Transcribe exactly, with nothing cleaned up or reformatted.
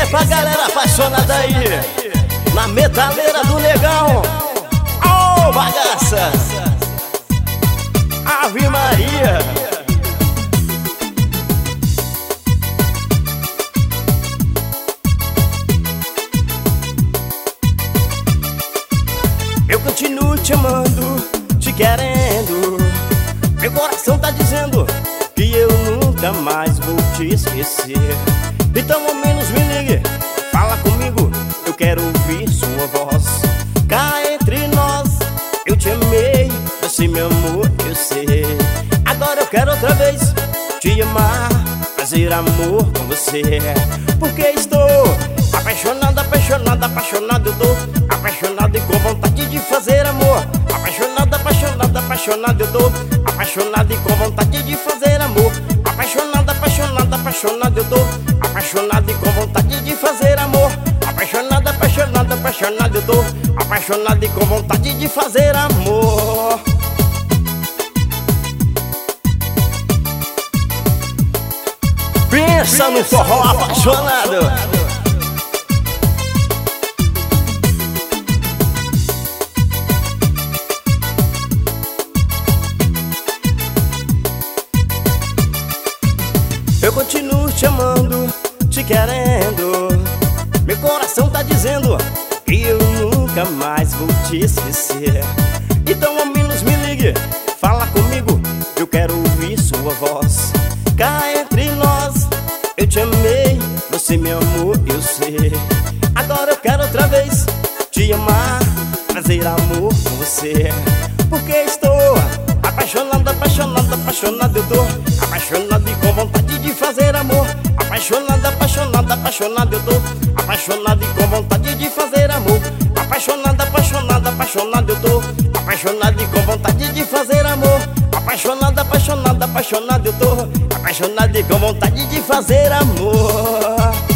é pra galera apaixonada aí, na metaleira do Negão. Oh, bagaça! Ave Maria! Eu continuo te amando, te querendo. Meu coração tá dizendo que eu nunca mais vou te esquecer. Então ao menos me ligue, fala comigo, eu quero ouvir sua voz. Cá entre nós, eu te amei, você me amou, eu sei. Agora eu quero outra vez te amar, fazer amor com você. Porque estou apaixonado, apaixonado, apaixonado. Eu tô apaixonado e com vontade de fazer amor. Apaixonado, apaixonado, apaixonado. Eu tô apaixonado e com vontade de fazer amor. Apaixonado, apaixonado, apaixonado. Eu tô apaixonado e com vontade de fazer amor. Apaixonado, apaixonado, apaixonado. Eu tô apaixonado e com vontade de fazer amor. Pensa no forró apaixonado. Eu continuo te amando, te querendo. Meu coração tá dizendo que eu nunca mais vou te esquecer. Então ao menos me ligue, fala comigo, eu quero ouvir sua voz. Cá entre nós, eu te amei, você me amou, eu sei. Agora eu quero outra vez te amar, fazer amor com você. Porque estou apaixonado, apaixonado, apaixonado. Eu tô apaixonado e com vontade de fazer amor. Apaixonado, apaixonado, apaixonado. Eu tô apaixonado e com vontade de fazer amor. Apaixonado, apaixonado, apaixonado. Eu tô apaixonado e com vontade de fazer amor. Apaixonado, apaixonado, apaixonado. Eu tô apaixonado e com vontade de fazer amor.